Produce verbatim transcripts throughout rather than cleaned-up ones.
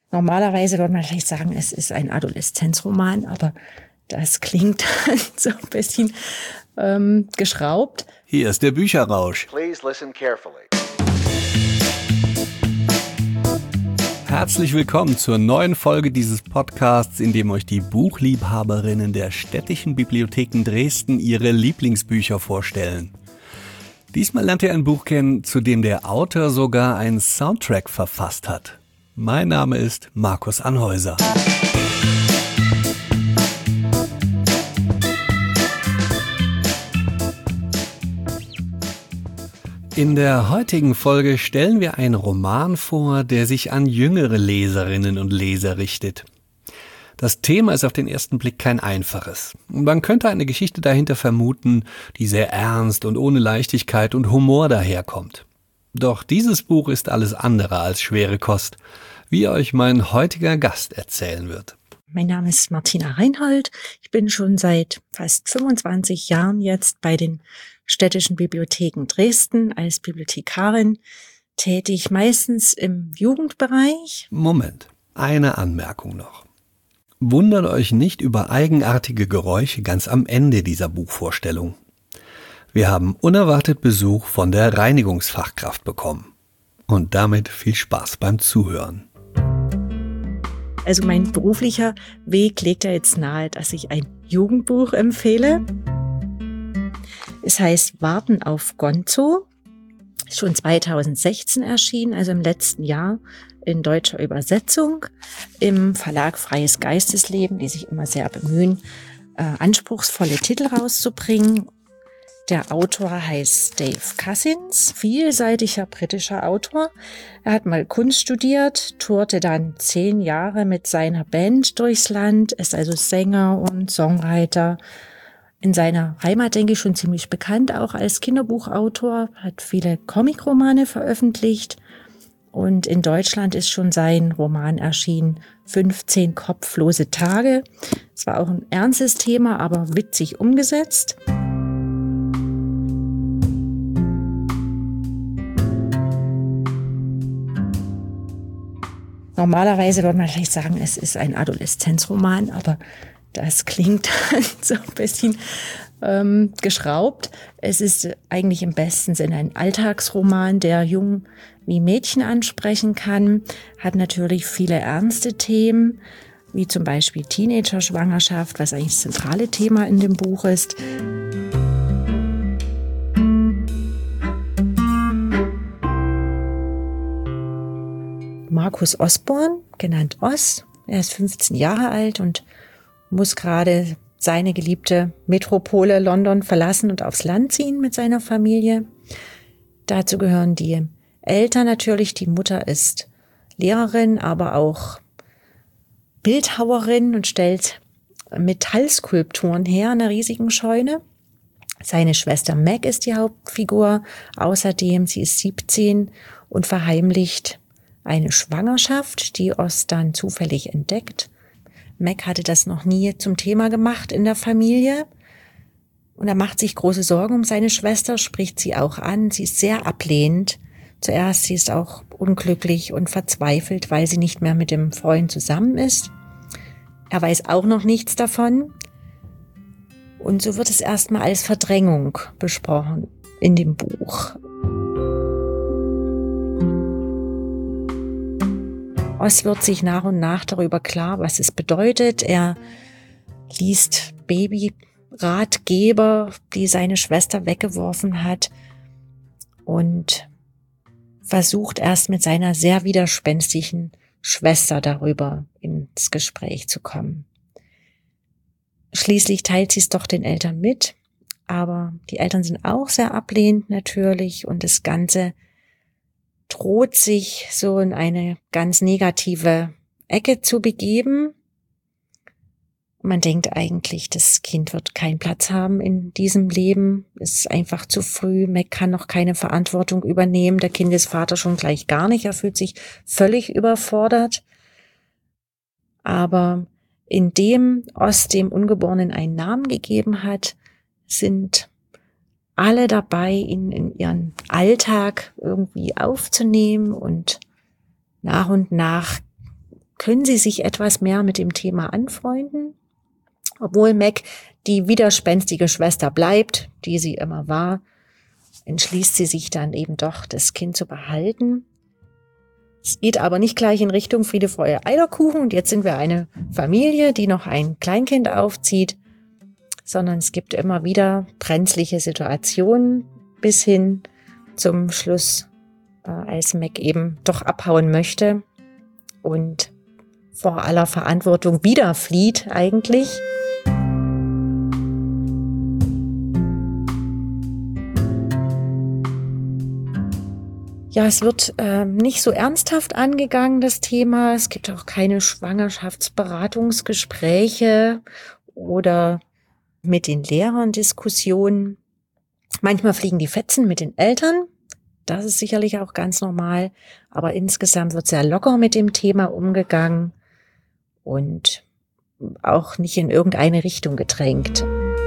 Normalerweise würde man vielleicht sagen, es ist ein Adoleszenzroman, aber das klingt dann so ein bisschen ähm, geschraubt. Hier ist der Bücherrausch. Please listen carefully. Herzlich willkommen zur neuen Folge dieses Podcasts, in dem euch die Buchliebhaberinnen der städtischen Bibliotheken Dresden ihre Lieblingsbücher vorstellen. Diesmal lernt ihr ein Buch kennen, zu dem der Autor sogar einen Soundtrack verfasst hat. Mein Name ist Markus Anhäuser. In der heutigen Folge stellen wir einen Roman vor, der sich an jüngere Leserinnen und Leser richtet. Das Thema ist auf den ersten Blick kein einfaches. Man könnte eine Geschichte dahinter vermuten, die sehr ernst und ohne Leichtigkeit und Humor daherkommt. Doch dieses Buch ist alles andere als schwere Kost, wie euch mein heutiger Gast erzählen wird. Mein Name ist Martina Reinhold. Ich bin schon seit fast fünfundzwanzig Jahren jetzt bei den städtischen Bibliotheken Dresden als Bibliothekarin tätig, meistens im Jugendbereich. Moment, eine Anmerkung noch. Wundert euch nicht über eigenartige Geräusche ganz am Ende dieser Buchvorstellung. Wir haben unerwartet Besuch von der Reinigungsfachkraft bekommen. Und damit viel Spaß beim Zuhören. Also mein beruflicher Weg legt ja jetzt nahe, dass ich ein Jugendbuch empfehle. Es heißt Warten auf Gonzo, ist schon zweitausendsechzehn erschienen, also im letzten Jahr in deutscher Übersetzung, im Verlag Freies Geistesleben, die sich immer sehr bemühen, äh, anspruchsvolle Titel rauszubringen. Der Autor heißt Dave Cousins, vielseitiger britischer Autor. Er hat mal Kunst studiert, tourte dann zehn Jahre mit seiner Band durchs Land, ist also Sänger und Songwriter. In seiner Heimat, denke ich, schon ziemlich bekannt, auch als Kinderbuchautor, hat viele Comicromane veröffentlicht. Und in Deutschland ist schon sein Roman erschienen, fünfzehn kopflose Tage. Es war auch ein ernstes Thema, aber witzig umgesetzt. Normalerweise würde man vielleicht sagen, es ist ein Adoleszenzroman, aber das klingt dann so ein bisschen ähm, geschraubt. Es ist eigentlich im besten Sinne ein Alltagsroman, der Jungen wie Mädchen ansprechen kann, hat natürlich viele ernste Themen, wie zum Beispiel Teenager-Schwangerschaft, was eigentlich das zentrale Thema in dem Buch ist. Markus Osborn, genannt Oss, er ist fünfzehn Jahre alt und muss gerade seine geliebte Metropole London verlassen und aufs Land ziehen mit seiner Familie. Dazu gehören die Eltern natürlich. Die Mutter ist Lehrerin, aber auch Bildhauerin und stellt Metallskulpturen her in einer riesigen Scheune. Seine Schwester Meg ist die Hauptfigur. Außerdem, sie ist siebzehn und verheimlicht eine Schwangerschaft, die Oss dann zufällig entdeckt. Meg hatte das noch nie zum Thema gemacht in der Familie. Und er macht sich große Sorgen um seine Schwester, spricht sie auch an. Sie ist sehr ablehnend. Zuerst, sie ist auch unglücklich und verzweifelt, weil sie nicht mehr mit dem Freund zusammen ist. Er weiß auch noch nichts davon. Und so wird es erstmal als Verdrängung besprochen in dem Buch. Oss wird sich nach und nach darüber klar, was es bedeutet. Er liest Babyratgeber, die seine Schwester weggeworfen hat, und versucht erst mit seiner sehr widerspenstigen Schwester darüber ins Gespräch zu kommen. Schließlich teilt sie es doch den Eltern mit, aber die Eltern sind auch sehr ablehnend natürlich, und das Ganze droht sich so in eine ganz negative Ecke zu begeben. Man denkt eigentlich, das Kind wird keinen Platz haben in diesem Leben. Es ist einfach zu früh. Meg kann noch keine Verantwortung übernehmen. Der Kindesvater schon gleich gar nicht. Er fühlt sich völlig überfordert. Aber indem Oss dem Ungeborenen einen Namen gegeben hat, sind alle dabei, ihn in ihren Alltag irgendwie aufzunehmen, und nach und nach können sie sich etwas mehr mit dem Thema anfreunden. Obwohl Meg die widerspenstige Schwester bleibt, die sie immer war, entschließt sie sich dann eben doch, das Kind zu behalten. Es geht aber nicht gleich in Richtung Friede, Freude, Eierkuchen und jetzt sind wir eine Familie, die noch ein Kleinkind aufzieht, sondern es gibt immer wieder brenzliche Situationen bis hin zum Schluss, äh, als Meg eben doch abhauen möchte und vor aller Verantwortung wieder flieht eigentlich. Ja, es wird äh, nicht so ernsthaft angegangen, das Thema. Es gibt auch keine Schwangerschaftsberatungsgespräche oder mit den Lehrern Diskussionen. Manchmal fliegen die Fetzen mit den Eltern. Das ist sicherlich auch ganz normal. Aber insgesamt wird sehr locker mit dem Thema umgegangen und auch nicht in irgendeine Richtung gedrängt.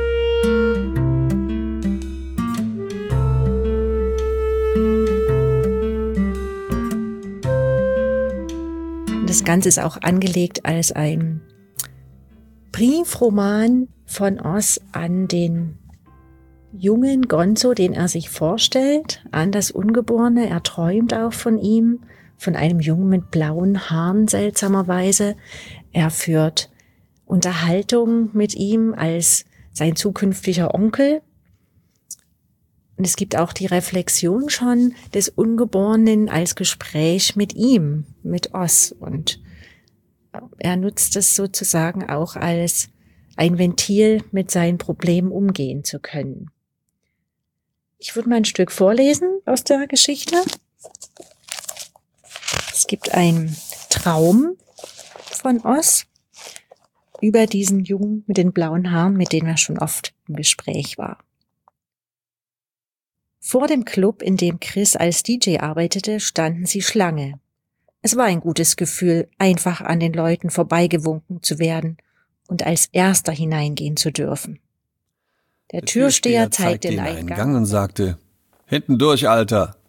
Das Ganze ist auch angelegt als ein Briefroman von Oz an den jungen Gonzo, den er sich vorstellt, an das Ungeborene. Er träumt auch von ihm, von einem Jungen mit blauen Haaren seltsamerweise. Er führt Unterhaltung mit ihm als sein zukünftiger Onkel. Und es gibt auch die Reflexion schon des Ungeborenen als Gespräch mit ihm, mit Oz. Und er nutzt es sozusagen auch als ein Ventil, mit seinen Problemen umgehen zu können. Ich würde mal ein Stück vorlesen aus der Geschichte. Es gibt einen Traum von Oz über diesen Jungen mit den blauen Haaren, mit dem er schon oft im Gespräch war. Vor dem Club, in dem Chris als D J arbeitete, standen sie Schlange. Es war ein gutes Gefühl, einfach an den Leuten vorbeigewunken zu werden und als Erster hineingehen zu dürfen. Der, Der Türsteher, Türsteher zeigte den Eingang, Eingang und sagte, »Hinten durch, Alter!«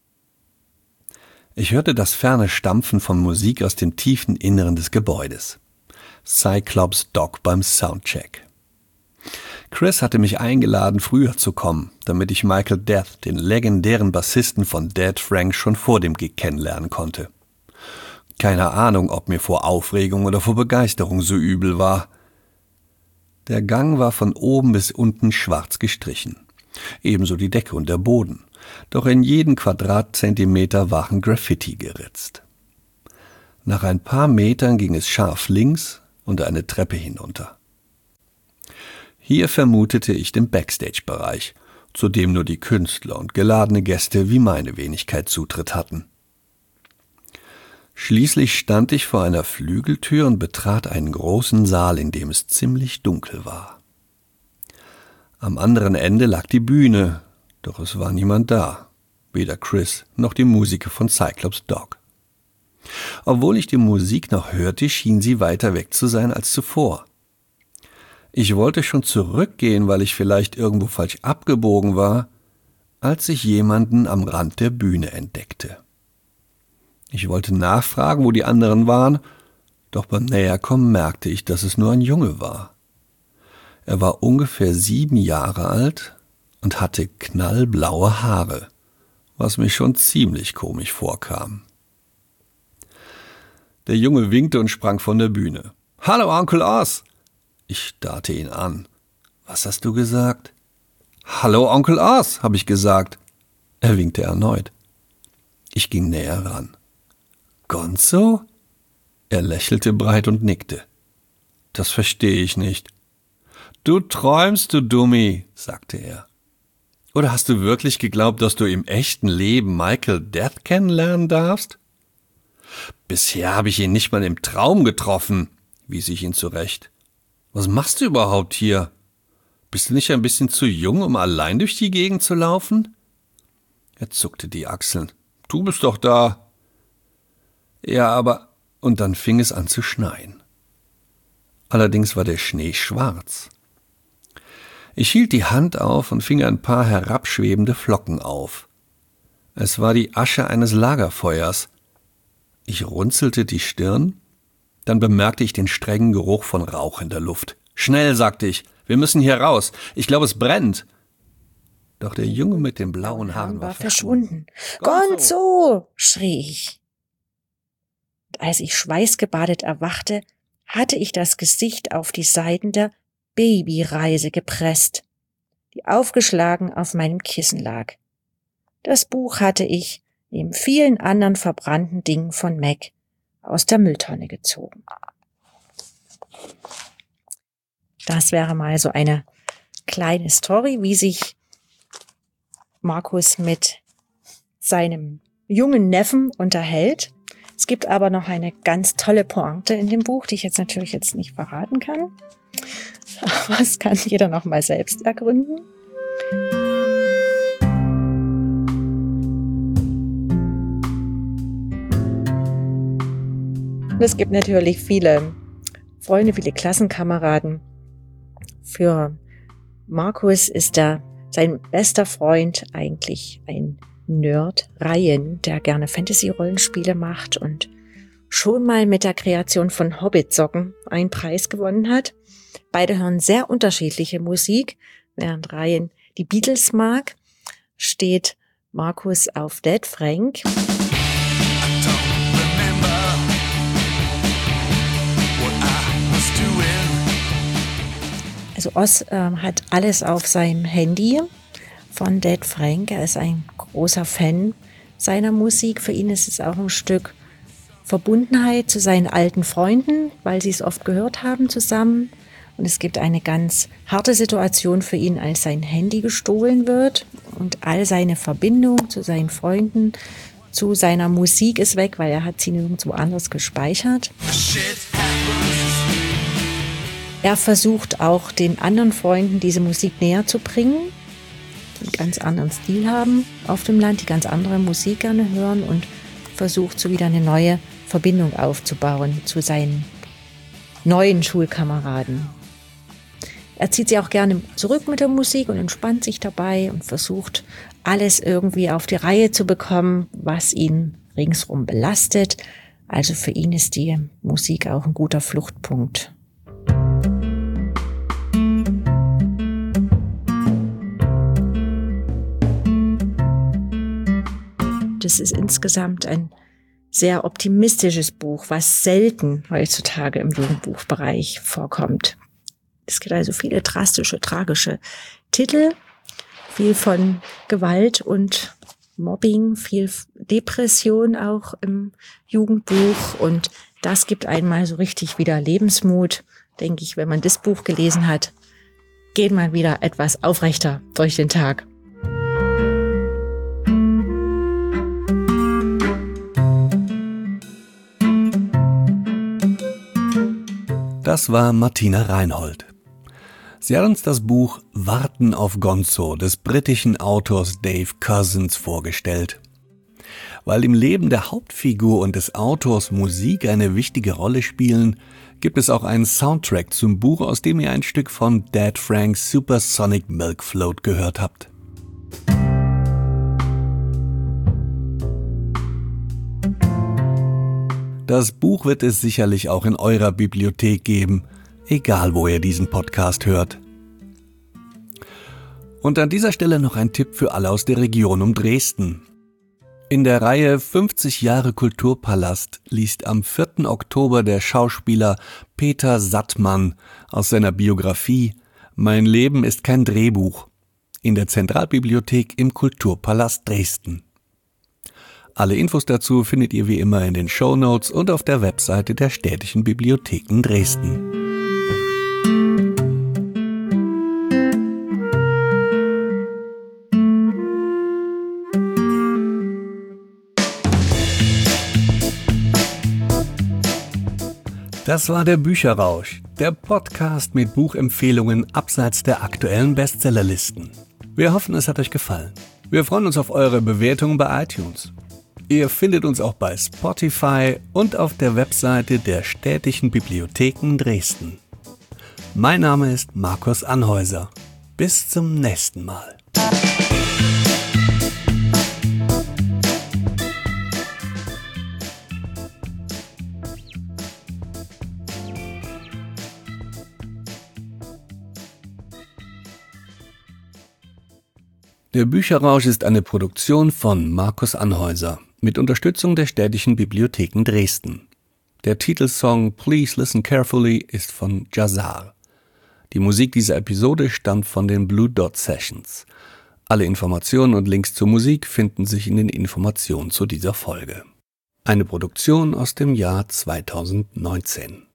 Ich hörte das ferne Stampfen von Musik aus dem tiefen Inneren des Gebäudes. Cyclops Doc beim Soundcheck. Chris hatte mich eingeladen, früher zu kommen, damit ich Michael Death, den legendären Bassisten von Dead Frank, schon vor dem Gig kennenlernen konnte. Keine Ahnung, ob mir vor Aufregung oder vor Begeisterung so übel war. Der Gang war von oben bis unten schwarz gestrichen. Ebenso die Decke und der Boden. Doch in jeden Quadratzentimeter waren Graffiti geritzt. Nach ein paar Metern ging es scharf links und eine Treppe hinunter. Hier vermutete ich den Backstage-Bereich, zu dem nur die Künstler und geladene Gäste wie meine Wenigkeit Zutritt hatten. Schließlich stand ich vor einer Flügeltür und betrat einen großen Saal, in dem es ziemlich dunkel war. Am anderen Ende lag die Bühne, doch es war niemand da, weder Chris noch die Musiker von Cyclops Doc. Obwohl ich die Musik noch hörte, schien sie weiter weg zu sein als zuvor. Ich wollte schon zurückgehen, weil ich vielleicht irgendwo falsch abgebogen war, als ich jemanden am Rand der Bühne entdeckte. Ich wollte nachfragen, wo die anderen waren, doch beim Näherkommen merkte ich, dass es nur ein Junge war. Er war ungefähr sieben Jahre alt und hatte knallblaue Haare, was mir schon ziemlich komisch vorkam. Der Junge winkte und sprang von der Bühne. »Hallo, Onkel Oz!« Ich starrte ihn an. »Was hast du gesagt?« »Hallo, Onkel Oz«, habe ich gesagt. Er winkte erneut. Ich ging näher ran. »Gonzo?« Er lächelte breit und nickte. »Das verstehe ich nicht.« »Du träumst, du Dummi«, sagte er. »Oder hast du wirklich geglaubt, dass du im echten Leben Michael Death kennenlernen darfst?« »Bisher habe ich ihn nicht mal im Traum getroffen«, wies ich ihn zurecht. »Was machst du überhaupt hier? Bist du nicht ein bisschen zu jung, um allein durch die Gegend zu laufen?« Er zuckte die Achseln. »Du bist doch da.« »Ja, aber...« Und dann fing es an zu schneien. Allerdings war der Schnee schwarz. Ich hielt die Hand auf und fing ein paar herabschwebende Flocken auf. Es war die Asche eines Lagerfeuers. Ich runzelte die Stirn Dann bemerkte ich den strengen Geruch von Rauch in der Luft. »Schnell«, sagte ich, »wir müssen hier raus. Ich glaube, es brennt.« Doch der Junge mit den blauen Haaren war verschwunden. »Gonzo«, schrie ich. Und als ich schweißgebadet erwachte, hatte ich das Gesicht auf die Seiten der Babyreise gepresst, die aufgeschlagen auf meinem Kissen lag. Das Buch hatte ich, neben vielen anderen verbrannten Dingen von Mac, aus der Mülltonne gezogen. Das wäre mal so eine kleine Story, wie sich Markus mit seinem jungen Neffen unterhält. Es gibt aber noch eine ganz tolle Pointe in dem Buch, die ich jetzt natürlich jetzt nicht verraten kann. Aber das kann jeder noch mal selbst ergründen. Und es gibt natürlich viele Freunde, viele Klassenkameraden. Für Markus ist da sein bester Freund eigentlich ein Nerd, Ryan, der gerne Fantasy-Rollenspiele macht und schon mal mit der Kreation von Hobbit-Socken einen Preis gewonnen hat. Beide hören sehr unterschiedliche Musik. Während Ryan die Beatles mag, steht Markus auf Dead Frank. Also Oz äh, hat alles auf seinem Handy von Dead Frank. Er ist ein großer Fan seiner Musik. Für ihn ist es auch ein Stück Verbundenheit zu seinen alten Freunden, weil sie es oft gehört haben zusammen. Und es gibt eine ganz harte Situation für ihn, als sein Handy gestohlen wird. Und all seine Verbindung zu seinen Freunden, zu seiner Musik ist weg, weil er hat sie nirgendwo anders gespeichert. Er versucht auch den anderen Freunden diese Musik näher zu bringen, die einen ganz anderen Stil haben auf dem Land, die ganz andere Musik gerne hören und versucht so wieder eine neue Verbindung aufzubauen zu seinen neuen Schulkameraden. Er zieht sie auch gerne zurück mit der Musik und entspannt sich dabei und versucht alles irgendwie auf die Reihe zu bekommen, was ihn ringsrum belastet. Also für ihn ist die Musik auch ein guter Fluchtpunkt. Das ist insgesamt ein sehr optimistisches Buch, was selten heutzutage im Jugendbuchbereich vorkommt. Es gibt also viele drastische, tragische Titel, viel von Gewalt und Mobbing, viel Depression auch im Jugendbuch. Und das gibt einmal so richtig wieder Lebensmut, denke ich, wenn man das Buch gelesen hat, geht man wieder etwas aufrechter durch den Tag. Das war Martina Reinhold. Sie hat uns das Buch Warten auf Gonzo des britischen Autors Dave Cousins vorgestellt. Weil im Leben der Hauptfigur und des Autors Musik eine wichtige Rolle spielen, gibt es auch einen Soundtrack zum Buch, aus dem ihr ein Stück von Dead Frank's Supersonic Milk Float gehört habt. Das Buch wird es sicherlich auch in eurer Bibliothek geben, egal wo ihr diesen Podcast hört. Und an dieser Stelle noch ein Tipp für alle aus der Region um Dresden. In der Reihe fünfzig Jahre Kulturpalast liest am vierten Oktober der Schauspieler Peter Sattmann aus seiner Biografie »Mein Leben ist kein Drehbuch« in der Zentralbibliothek im Kulturpalast Dresden. Alle Infos dazu findet ihr wie immer in den Shownotes und auf der Webseite der Städtischen Bibliotheken Dresden. Das war der Bücherrausch, der Podcast mit Buchempfehlungen abseits der aktuellen Bestsellerlisten. Wir hoffen, es hat euch gefallen. Wir freuen uns auf eure Bewertungen bei iTunes. Ihr findet uns auch bei Spotify und auf der Webseite der Städtischen Bibliotheken Dresden. Mein Name ist Markus Anhäuser. Bis zum nächsten Mal. Der Bücherrausch ist eine Produktion von Markus Anhäuser mit Unterstützung der Städtischen Bibliotheken Dresden. Der Titelsong Please Listen Carefully ist von Jazar. Die Musik dieser Episode stammt von den Blue Dot Sessions. Alle Informationen und Links zur Musik finden sich in den Informationen zu dieser Folge. Eine Produktion aus dem Jahr zweitausendneunzehn.